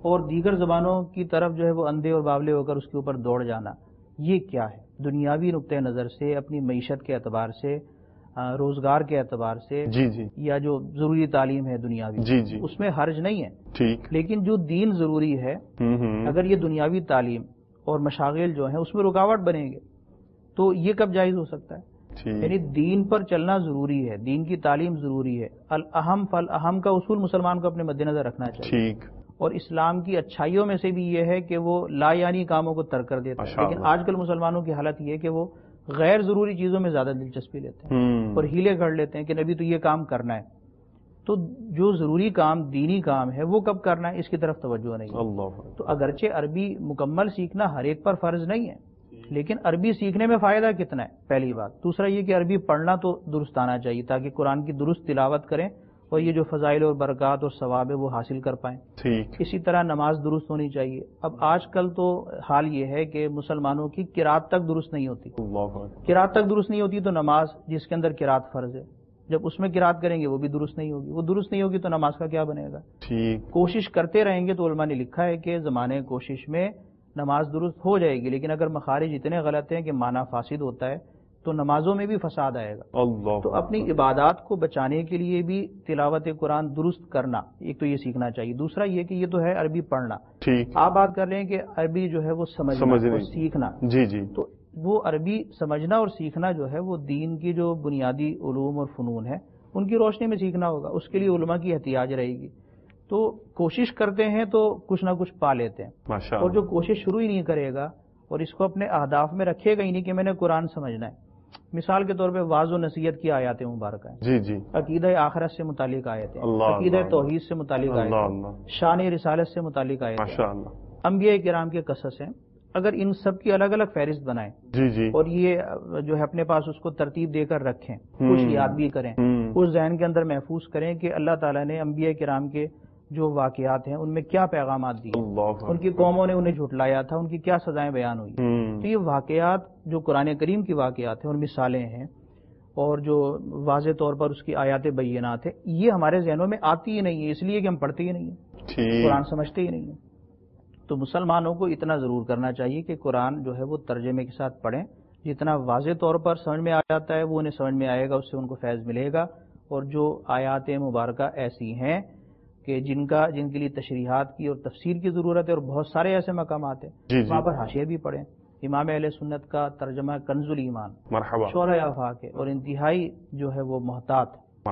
[SPEAKER 3] اور دیگر زبانوں کی طرف جو ہے وہ اندھے اور باولے ہو کر اس کے اوپر دوڑ جانا، یہ کیا ہے؟ دنیاوی نقطۂ نظر سے، اپنی معیشت کے اعتبار سے، روزگار کے اعتبار سے، یا جو ضروری تعلیم ہے دنیاوی، اس میں حرج نہیں ہے، ٹھیک، لیکن جو دین ضروری ہے، اگر یہ دنیاوی تعلیم اور مشاغل جو ہیں اس میں رکاوٹ بنیں گے تو یہ کب جائز ہو سکتا ہے؟ یعنی دین پر چلنا ضروری ہے، دین کی تعلیم ضروری ہے، الاہم فالاہم کا اصول مسلمان کو اپنے مد نظر رکھنا چاہیے، اور اسلام کی اچھائی میں سے بھی یہ ہے کہ وہ لا یعنی کاموں کو ترک کر دیتا ہے، لیکن آج کل مسلمانوں کی حالت یہ ہے کہ وہ غیر ضروری چیزوں میں زیادہ دلچسپی لیتے ہیں اور ہیلے گھڑ لیتے ہیں کہ نبی تو یہ کام کرنا ہے، تو جو ضروری کام دینی کام ہے وہ کب کرنا ہے اس کی طرف توجہ نہیں ہے۔ تو اگرچہ عربی مکمل سیکھنا ہر ایک پر فرض نہیں ہے، لیکن عربی سیکھنے میں فائدہ کتنا ہے، پہلی بات۔ دوسرا یہ کہ عربی پڑھنا تو درست آنا چاہیے تاکہ قرآن کی درست تلاوت کریں اور یہ جو فضائل اور برکات اور ثواب ہے وہ حاصل کر پائیں۔ اسی طرح نماز درست ہونی چاہیے۔ اب آج کل تو حال یہ ہے کہ مسلمانوں کی قرات تک درست نہیں ہوتی، قرات تک درست نہیں ہوتی تو نماز جس کے اندر قرات فرض ہے، جب اس میں قرات کریں گے وہ بھی درست نہیں ہوگی، وہ درست نہیں ہوگی تو نماز کا کیا بنے گا؟ کوشش کرتے رہیں گے تو علماء نے لکھا ہے کہ زمانے کوشش میں نماز درست ہو جائے گی، لیکن اگر مخارج اتنے غلط ہیں کہ معنی فاسد ہوتا ہے تو نمازوں میں بھی فساد آئے گا۔ تو اپنی عبادات کو بچانے کے لیے بھی تلاوت قرآن درست کرنا ایک تو یہ سیکھنا چاہیے، دوسرا یہ کہ یہ تو ہے عربی پڑھنا، آپ بات کر رہے ہیں کہ عربی جو ہے وہ سمجھنا اور سیکھنا، تو وہ عربی سمجھنا اور سیکھنا جو ہے وہ دین کی جو بنیادی علوم اور فنون ہے ان کی روشنی میں سیکھنا ہوگا، اس کے لیے علماء کی احتیاج رہے گی۔ تو کوشش کرتے ہیں تو کچھ نہ کچھ پا لیتے ہیں، اور جو کوشش شروع ہی نہیں کرے گا اور اس کو اپنے اہداف میں رکھے گا ہی نہیں کہ میں نے قرآن سمجھنا ہے، مثال کے طور پہ واعظ و نصیحت کی آیات مبارکہ ہیں، عقیدہ آخرت سے متعلق آیتیں، عقیدہ توحید سے متعلق آیتیں، شان رسالت سے متعلق آیتیں، انبیاء کرام کے قصص ہیں، اگر ان سب کی الگ الگ فہرست بنائیں اور یہ جو ہے اپنے پاس اس کو ترتیب دے کر رکھیں، کچھ یاد بھی کریں، اس ذہن کے اندر محفوظ کریں کہ اللہ تعالیٰ نے انبیاء کرام کے جو واقعات ہیں ان میں کیا پیغامات دیے، ان کی قوموں نے انہیں جھٹلایا تھا، ان کی کیا سزائیں بیان ہوئی، تو یہ واقعات جو قرآن کریم کی واقعات ہیں اور مثالیں ہیں اور جو واضح طور پر اس کی آیات بینات ہیں، یہ ہمارے ذہنوں میں آتی ہی نہیں ہے، اس لیے کہ ہم پڑھتے ہی نہیں ہیں، قرآن سمجھتے ہی نہیں ہیں۔ تو مسلمانوں کو اتنا ضرور کرنا چاہیے کہ قرآن جو ہے وہ ترجمے کے ساتھ پڑھیں، جتنا واضح طور پر سمجھ میں آ جاتا ہے وہ انہیں سمجھ میں آئے گا، اس سے ان کو فیض ملے گا، اور جو آیات مبارکہ ایسی ہیں کہ جن کے لیے تشریحات کی اور تفسیر کی ضرورت ہے اور بہت سارے ایسے مقامات ہیں وہاں پر حاشیے بھی پڑھیں۔ امام اہل سنت کا ترجمہ کنز الایمان شرح آفاق ہے اور انتہائی جو ہے وہ محتاط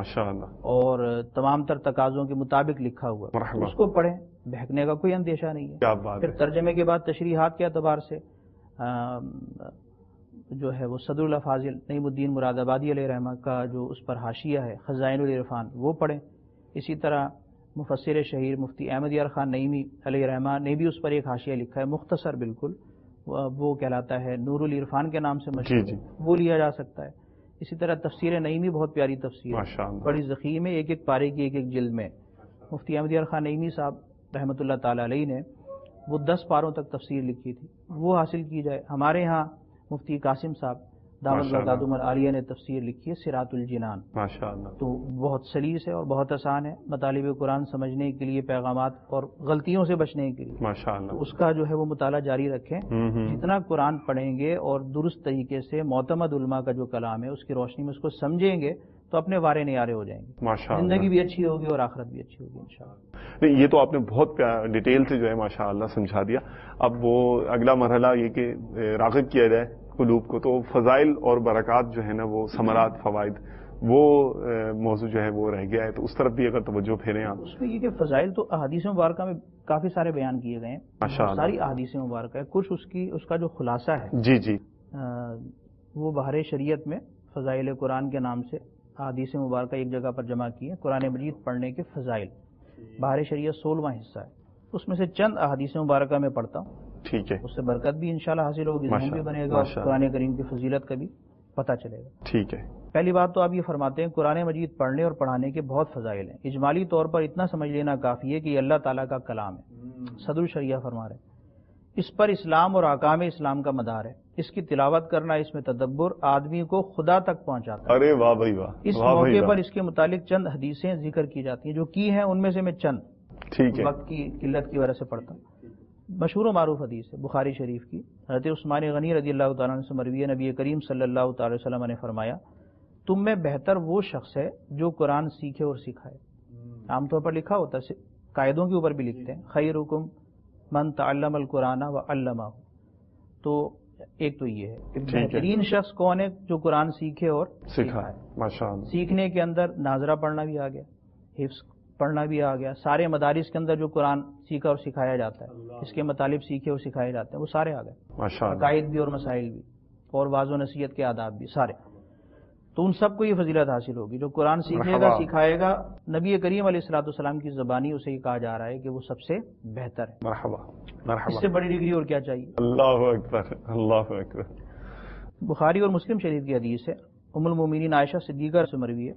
[SPEAKER 3] اور تمام تر تقاضوں کے مطابق لکھا ہوا، اس کو پڑھیں، بہکنے کا کوئی اندیشہ نہیں ہے۔ پھر ترجمے کے بعد تشریحات کے اعتبار سے جو ہے وہ صدر الافاضل نعیم الدین مراد آبادی علیہ رحمہ کا جو اس پر حاشیہ ہے خزائن العرفان وہ پڑھیں۔ اسی طرح مفسر شہیر مفتی احمد یار خان نعیمی علیہ رحمہ نے بھی اس پر ایک حاشیہ لکھا ہے، مختصر بالکل، وہ کہلاتا ہے نور العرفان کے نام سے مشہور، وہ لیا جا سکتا ہے۔ اسی طرح تفسیر نعیمی بہت پیاری تفسیر ہے، بڑی ضخیم ہے، ایک ایک پارے کی ایک ایک جلد میں۔ مفتی احمد یار خان نعیمی صاحب رحمۃ اللہ تعالی علیہ نے وہ 10 پاروں تک تفسیر لکھی تھی، وہ حاصل کی جائے۔ ہمارے ہاں مفتی قاسم صاحب دامت برکاتہم العالیہ نے تفسیر لکھی ہے صراط الجنان، تو بہت سلیس ہے اور بہت آسان ہے مطالب قرآن سمجھنے کے لیے، پیغامات اور غلطیوں سے بچنے کے لیے، تو اس کا جو ہے وہ مطالعہ جاری رکھیں۔ جتنا قرآن پڑھیں گے اور درست طریقے سے معتمد علماء کا جو کلام ہے اس کی روشنی میں اس کو سمجھیں گے تو اپنے وارے نیارے ہو جائیں گے، زندگی بھی اچھی ہوگی اور آخرت بھی اچھی ہوگی انشاءاللہ۔
[SPEAKER 2] نہیں، یہ تو آپ نے بہت ڈیٹیل سے جو ہے ماشاءاللہ سمجھا دیا۔ اب وہ اگلا مرحلہ یہ کہ راغب کیا جائے قلوب کو، تو فضائل اور برکات جو ہے نا، وہ ثمرات، فوائد، وہ موضوع جو ہے وہ رہ گیا ہے، تو اس طرف بھی اگر توجہ پھیریں آپ۔
[SPEAKER 3] اس میں یہ کہ فضائل تو احادیث مبارکہ میں کافی سارے بیان کیے گئے ہیں، ساری احادیث مبارکہ ہے، کچھ اس کا جو خلاصہ ہے وہ بحر شریعت میں فضائل قرآن کے نام سے احادیث مبارکہ ایک جگہ پر جمع کی ہے، قرآن مجید پڑھنے کے فضائل، بحر شریعت 16واں حصہ ہے، اس میں سے چند احادیث مبارکہ میں پڑھتا ہوں، ٹھیک ہے، اس سے برکت بھی انشاءاللہ حاصل ہوگی، ذہن بھی بنے گا اور قرآن کریم کی فضیلت کا بھی پتہ چلے گا، ٹھیک ہے۔ پہلی بات تو آپ یہ فرماتے ہیں قرآن مجید پڑھنے اور پڑھانے کے بہت فضائل ہیں، اجمالی طور پر اتنا سمجھ لینا کافی ہے کہ یہ اللہ تعالیٰ کا کلام ہے، صدر الشریعہ فرما رہے ہیں، اس پر اسلام اور احکام اسلام کا مدار ہے، اس کی تلاوت کرنا، اس میں تدبر آدمی کو خدا تک پہنچاتا ہے۔
[SPEAKER 2] ارے واہ بھائی واہ!
[SPEAKER 3] اس موقع پر اس کے متعلق چند حدیثیں ذکر کی جاتی ہیں، جو کی ہیں ان میں سے میں چند
[SPEAKER 2] ٹھیک ہے،
[SPEAKER 3] وقت کی قلت کی وجہ سے پڑھتا ہوں۔ مشہور و معروف حدیث ہے بخاری شریف کی، حضرت عثمان غنی رضی اللہ تعالیٰ عنہ سے مروی ہے، نبی کریم صلی اللہ تعالی وسلم نے فرمایا تم میں بہتر وہ شخص ہے جو قرآن سیکھے اور سکھائے۔ عام طور پر لکھا ہوتا ہے، قاعدوں کے اوپر بھی لکھتے ہیں، خیرکم من تعلم القرآن وعلمہ۔ تو ایک تو یہ ہے کہ بہترین شخص کون ہے جو قرآن سیکھے اور سکھائے۔
[SPEAKER 2] ماشاءاللہ،
[SPEAKER 3] سیکھنے کے اندر ناظرہ پڑھنا بھی آ گیا، حفظ پڑھنا بھی آ گیا، سارے مدارس کے اندر جو قرآن سیکھا اور سکھایا جاتا ہے، اس کے مطالب سیکھے اور سکھائے جاتے ہیں، وہ سارے آ گئے،
[SPEAKER 2] ماشاءاللہ،
[SPEAKER 3] عقائد بھی اور مسائل بھی اور واضح و نصیحت کے آداب بھی سارے۔ تو ان سب کو یہ فضیلت حاصل ہوگی جو قرآن سیکھے گا سکھائے گا۔ نبی کریم علیہ الصلوۃ والسلام کی زبانی اسے یہ کہا جا رہا ہے کہ وہ سب سے بہتر ہے۔
[SPEAKER 2] مرحبا مرحبا،
[SPEAKER 3] اس سے بڑی ڈگری اور کیا چاہیے؟
[SPEAKER 2] اللہ اکبر، اللہ اکبر۔
[SPEAKER 3] بخاری اور مسلم شریف کی حدیث ہے، ام المومنین عائشہ صدیقہ سے مروی ہے،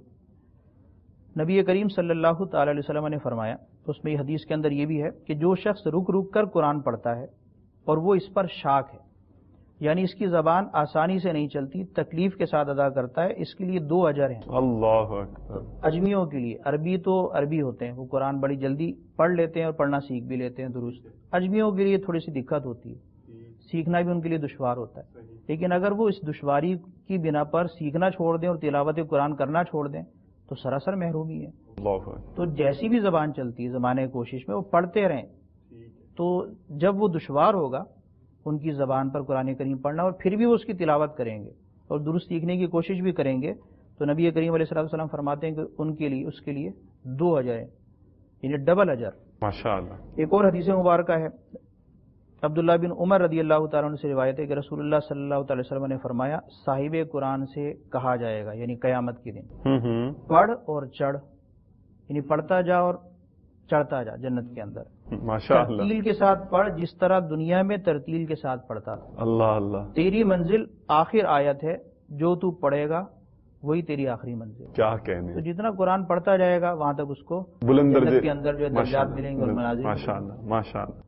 [SPEAKER 3] نبی کریم صلی اللہ تعالی علیہ وسلم نے فرمایا، اس میں یہ حدیث کے اندر یہ بھی ہے کہ جو شخص رک رک کر قرآن پڑھتا ہے اور وہ اس پر شاک ہے، یعنی اس کی زبان آسانی سے نہیں چلتی، تکلیف کے ساتھ ادا کرتا ہے، اس کے لیے 2 اجر ہیں۔
[SPEAKER 2] اللہ اکبر۔
[SPEAKER 3] اجمیوں کے لیے، عربی تو عربی ہوتے ہیں، وہ قرآن بڑی جلدی پڑھ لیتے ہیں اور پڑھنا سیکھ بھی لیتے ہیں درست۔ اجمیوں کے لیے تھوڑی سی دقت ہوتی ہے، سیکھنا بھی ان کے لیے دشوار ہوتا ہے، لیکن اگر وہ اس دشواری کی بنا پر سیکھنا چھوڑ دیں اور تلاوت قرآن کرنا چھوڑ دیں تو سراسر محرومی ہے۔ تو جیسی بھی زبان چلتی ہے زمانے کی کوشش میں وہ پڑھتے رہیں، تو جب وہ دشوار ہوگا ان کی زبان پر قرآن کریم پڑھنا اور پھر بھی وہ اس کی تلاوت کریں گے اور درست سیکھنے کی کوشش بھی کریں گے، تو نبی کریم علیہ الصلوۃ والسلام فرماتے ہیں کہ ان کے لیے اس کے لیے 2 اجر ہیں، یعنی ڈبل اجر۔
[SPEAKER 2] ماشاءاللہ۔
[SPEAKER 3] ایک اور حدیث مبارکہ ہے، عبداللہ بن عمر رضی اللہ تعالیٰ عنہ سے روایت ہے کہ رسول اللہ صلی اللہ تعالی وسلم نے فرمایا صاحب قرآن سے کہا جائے گا، یعنی قیامت کے دن، پڑھ اور چڑھ، یعنی پڑھتا جا اور چڑھتا جا جنت کے اندر،
[SPEAKER 2] ماشاءاللہ،
[SPEAKER 3] ترتیل کے ساتھ پڑھ جس طرح دنیا میں ترتیل کے ساتھ پڑھتا تھا۔
[SPEAKER 2] اللہ اللہ،
[SPEAKER 3] تیری منزل آخر آیت ہے، جو تو پڑھے گا وہی تیری آخری منزل۔
[SPEAKER 2] کیا کہنے،
[SPEAKER 3] تو جتنا قرآن پڑھتا جائے گا وہاں تک اس کو
[SPEAKER 2] بلند
[SPEAKER 3] جنت
[SPEAKER 2] درجے
[SPEAKER 3] کے اندر جو درجات ملیں گے اور منازل۔
[SPEAKER 2] ماشاءاللہ ماشاءاللہ۔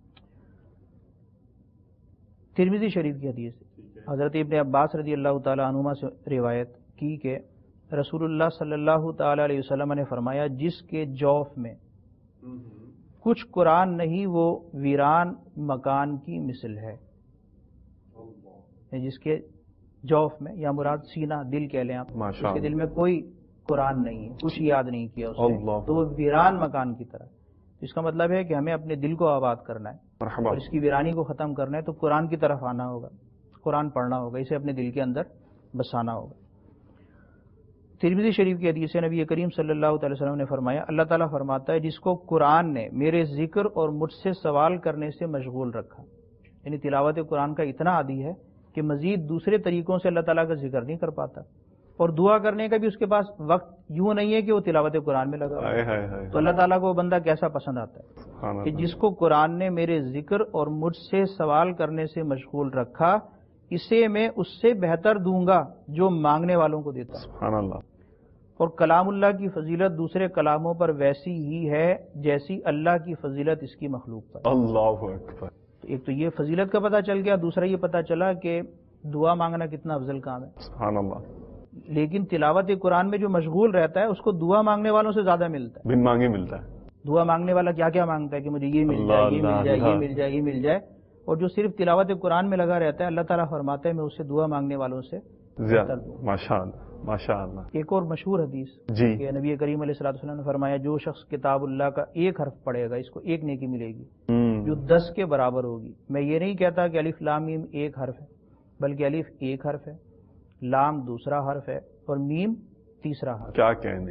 [SPEAKER 3] ترمذی شریف کی حدیث حضرت ابن عباس رضی اللہ تعالی عنہما سے روایت کی کہ رسول اللہ صلی اللہ تعالی علیہ وسلم نے فرمایا جس کے جوف میں کچھ قرآن نہیں وہ ویران مکان کی مثل ہے۔ جس کے جوف میں، یا مراد سینہ، دل کہہ لیں آپ، اس کے دل میں کوئی قرآن نہیں ہے، کچھ یاد نہیں کیا اس نے، تو وہ ویران مکان کی طرح۔ اس کا مطلب ہے کہ ہمیں اپنے دل کو آباد کرنا ہے اور اس کی ویرانی کو ختم کرنا ہے، تو قرآن کی طرف آنا ہوگا، قرآن پڑھنا ہوگا، اسے اپنے دل کے اندر بسانا ہوگا۔ ترمذی شریف کی حدیث ہے، نبی کریم صلی اللہ تعالی وسلم نے فرمایا اللہ تعالیٰ فرماتا ہے جس کو قرآن نے میرے ذکر اور مجھ سے سوال کرنے سے مشغول رکھا، یعنی تلاوت قرآن کا اتنا عادی ہے کہ مزید دوسرے طریقوں سے اللہ تعالیٰ کا ذکر نہیں کر پاتا، اور دعا کرنے کا بھی اس کے پاس وقت یوں نہیں ہے کہ وہ تلاوت قرآن میں لگا، تو اللہ تعالیٰ کو وہ بندہ کیسا پسند آتا ہے کہ جس کو قرآن نے میرے ذکر اور مجھ سے سوال کرنے سے مشغول رکھا، اسے میں اس سے بہتر دوں گا جو مانگنے والوں کو دیتا ہے۔
[SPEAKER 2] سبحان اللہ۔
[SPEAKER 3] اور کلام اللہ کی فضیلت دوسرے کلاموں پر ویسی ہی ہے جیسی اللہ کی فضیلت اس کی مخلوق پر۔
[SPEAKER 2] اللہ اکبر۔
[SPEAKER 3] ایک تو یہ فضیلت کا پتہ چل گیا، دوسرا یہ پتہ چلا کہ دعا مانگنا کتنا افضل کام ہے۔
[SPEAKER 2] سبحان اللہ۔
[SPEAKER 3] لیکن تلاوت قرآن میں جو مشغول رہتا ہے اس کو دعا مانگنے والوں سے زیادہ ملتا ہے۔
[SPEAKER 2] بن مانگے ملتا ہے۔
[SPEAKER 3] دعا مانگنے والا کیا کیا مانگتا ہے کہ مجھے یہ مل جائے، یہ مل جائے، یہ مل جائے، یہ مل جائے، اور جو صرف تلاوت قرآن میں لگا رہتا ہے اللہ تعالیٰ فرماتا ہے میں اسے دعا مانگنے والوں سے
[SPEAKER 2] زیادہ۔ ماشاء اللہ ماشاء اللہ۔
[SPEAKER 3] ایک اور مشہور حدیث
[SPEAKER 2] جی
[SPEAKER 3] کہ نبی کریم علیہ الصلوۃ والسلام نے فرمایا جو شخص کتاب اللہ کا ایک حرف پڑھے گا اس کو ایک نیکی ملے گی جو 10 کے برابر ہوگی۔ میں یہ نہیں کہتا کہ الف لام میم ایک حرف ہے، بلکہ الف ایک حرف ہے، لام دوسرا حرف ہے اور میم تیسرا حرف۔
[SPEAKER 2] کیا کہنے۔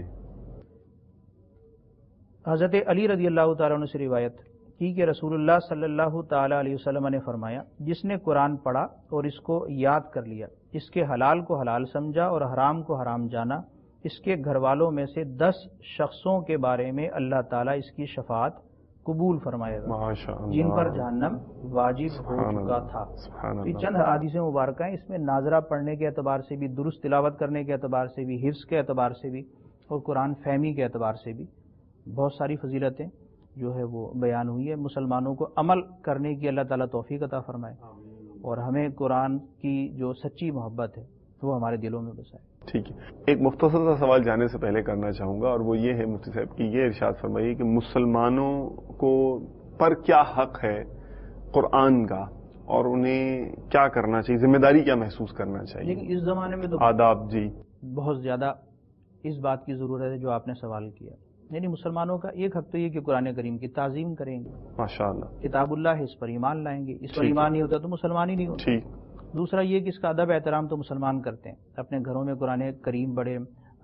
[SPEAKER 3] حضرت علی رضی اللہ تعالیٰ عنہ سے روایت کی کہ رسول اللہ صلی اللہ تعالی علیہ وسلم نے فرمایا جس نے قرآن پڑھا اور اس کو یاد کر لیا، اس کے حلال کو حلال سمجھا اور حرام کو حرام جانا، اس کے گھر والوں میں سے 10 شخصوں کے بارے میں اللہ تعالیٰ اس کی شفاعت قبول فرمائے گا جن پر جہنم واجب ہو چکا تھا۔ یہ چند حدیث مبارکہ ہیں، اس میں ناظرہ پڑھنے کے اعتبار سے بھی، درست تلاوت کرنے کے اعتبار سے بھی، حفظ کے اعتبار سے بھی اور قرآن فہمی کے اعتبار سے بھی بہت ساری فضیلتیں جو ہے وہ بیان ہوئی ہے۔ مسلمانوں کو عمل کرنے کی اللہ تعالیٰ توفیق عطا فرمائے اور ہمیں قرآن کی جو سچی محبت ہے وہ ہمارے دلوں میں بسائے.
[SPEAKER 2] ٹھیک ہے. ایک مختصر سا سوال جانے سے پہلے کرنا چاہوں گا، اور وہ یہ ہے مفتی صاحب کی یہ ارشاد فرمائیے کہ مسلمانوں کو پر کیا حق ہے قرآن کا، اور انہیں کیا کرنا چاہیے، ذمہ داری کیا محسوس کرنا چاہیے؟
[SPEAKER 3] لیکن اس زمانے میں تو
[SPEAKER 2] آداب جی
[SPEAKER 3] بہت زیادہ اس بات کی ضرورت ہے جو آپ نے سوال کیا. یعنی مسلمانوں کا ایک حق تو یہ کہ قرآن کریم کی تعظیم کریں گے، ماشاءاللہ، کتاب اللہ ہے، اس پر ایمان لائیں گے. اس پر ایمان نہیں ہوتا تو مسلمان ہی نہیں ہوتا.
[SPEAKER 2] ٹھیک.
[SPEAKER 3] دوسرا یہ کہ اس کا ادب احترام تو مسلمان کرتے ہیں، اپنے گھروں میں قرآن کریم بڑے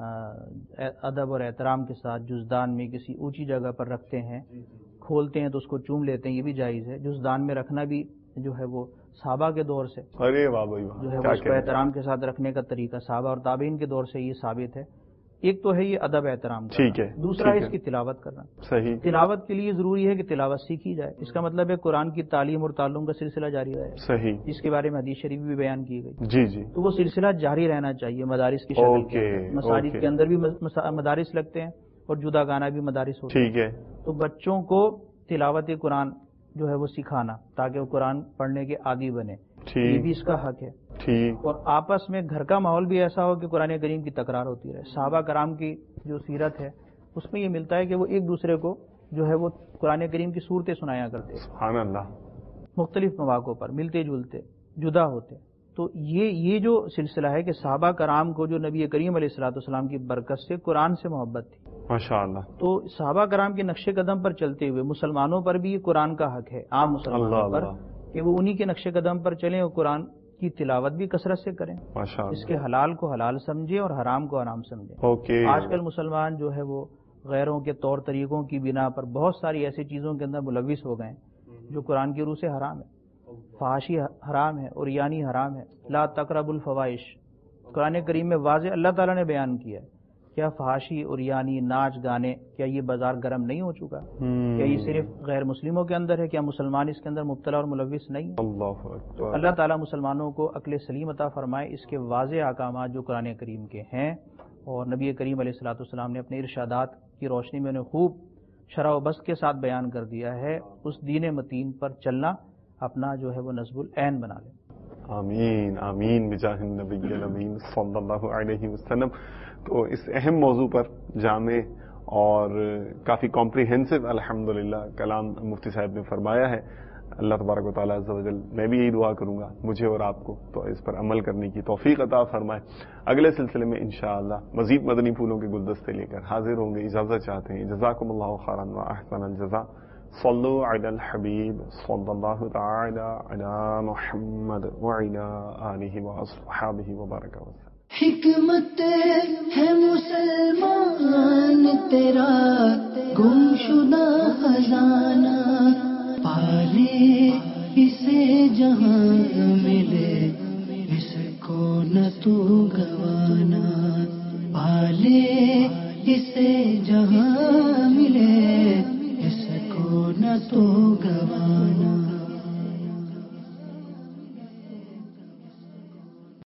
[SPEAKER 3] ادب اور احترام کے ساتھ جزدان میں کسی اونچی جگہ پر رکھتے ہیں، کھولتے ہیں تو اس کو چوم لیتے ہیں، یہ بھی جائز ہے. جزدان میں رکھنا بھی جو ہے وہ صحابہ کے دور سے
[SPEAKER 2] ارے واہ بھائی واہ
[SPEAKER 3] جو ہے وہ اس کو احترام کے ساتھ رکھنے کا طریقہ صحابہ اور تابعین کے دور سے یہ ثابت ہے. ایک تو ہے یہ ادب احترام کرنا.
[SPEAKER 2] ٹھیک ہے.
[SPEAKER 3] دوسرا ہے اس کی تلاوت کرنا.
[SPEAKER 2] صحیح.
[SPEAKER 3] تلاوت کے لیے ضروری ہے کہ تلاوت سیکھی جائے. اس کا مطلب ہے قرآن کی تعلیم اور تعلم کا سلسلہ جاری رہے. صحیح. جس کے بارے میں حدیث شریف بھی بیان کی گئی.
[SPEAKER 2] جی جی.
[SPEAKER 3] تو وہ سلسلہ جاری رہنا چاہیے مدارس کی شکل میں. مساجد کے اندر بھی مدارس لگتے ہیں اور جدا گانا بھی مدارس ہوتے ہیں. ٹھیک ہے. تو بچوں کو تلاوت قرآن جو ہے وہ سکھانا تاکہ وہ قرآن پڑھنے کے عادی بنے، یہ بھی اس کا حق ہے. ٹھیک. اور آپس میں گھر کا ماحول بھی ایسا ہو کہ قرآن کریم کی تکرار ہوتی رہے. صحابہ کرام کی جو سیرت ہے اس میں یہ ملتا ہے کہ وہ ایک دوسرے کو جو ہے وہ قرآن کریم کی صورتیں سنایا کرتے. سبحان اللہ. مختلف مواقع پر ملتے جلتے جدا ہوتے. تو یہ جو سلسلہ ہے کہ صحابہ کرام کو جو نبی کریم علیہ الصلوۃ والسلام کی برکت سے قرآن سے محبت تھی، ماشاءاللہ، تو صحابہ کرام کے نقش قدم پر چلتے ہوئے مسلمانوں پر بھی یہ قرآن کا حق ہے، عام مسلمانوں پر، کہ وہ انہی کے نقش قدم پر چلیں اور قرآن کی تلاوت بھی کثرت سے کریں، اس کے حلال کو حلال سمجھیں اور حرام کو حرام سمجھیں. آج کل مسلمان جو ہے وہ غیروں کے طور طریقوں کی بنا پر بہت ساری ایسی چیزوں کے اندر ملوث ہو گئے جو قرآن کی روح سے حرام ہے. فحاشی حرام ہے اور یعنی حرام ہے. لا تقربوا الفواحش، قرآن کریم میں واضح اللہ تعالیٰ نے بیان کیا ہے. کیا فحاشی اور یعنی ناچ گانے، کیا یہ بازار گرم نہیں ہو چکا؟ کیا یہ صرف غیر مسلموں کے اندر ہے؟ کیا مسلمان اس کے اندر مبتلا اور ملوث نہیں؟ اللہ تعالیٰ مسلمانوں کو عقل سلیم عطا فرمائے. اس کے واضح احکامات جو قرآن کریم کے ہیں اور نبی کریم علیہ الصلوۃ والسلام نے اپنے ارشادات کی روشنی میں انہیں خوب شرح و بسط کے ساتھ بیان کر دیا ہے. اس دین متین پر چلنا اپنا جو ہے وہ نصب العین بنا لیں.
[SPEAKER 2] آمین آمین بجاہ النبی الامین صلی اللہ علیہ وسلم. تو اس اہم موضوع پر جامع اور کافی کمپریہنسو الحمدللہ کلام مفتی صاحب نے فرمایا ہے. اللہ تبارک و تعالیٰ عز و جل، میں بھی یہی دعا کروں گا مجھے اور آپ کو تو اس پر عمل کرنے کی توفیق عطا فرمائے. اگلے سلسلے میں انشاءاللہ مزید مدنی پھولوں کے گلدستے لے کر حاضر ہوں گے. اجازت چاہتے ہیں. جزاکم اللہ خیرا و احسن الجزاء. صلو علی الحبیب صلی اللہ تعالی علی محمد وعلی آلہ واصحابہ وبارک وسلم.
[SPEAKER 1] حکمت ہے مسلمان تیرا گم شدہ خزانہ، پالے اسے جہاں ملے اس کو نہ تو گوانا، پالے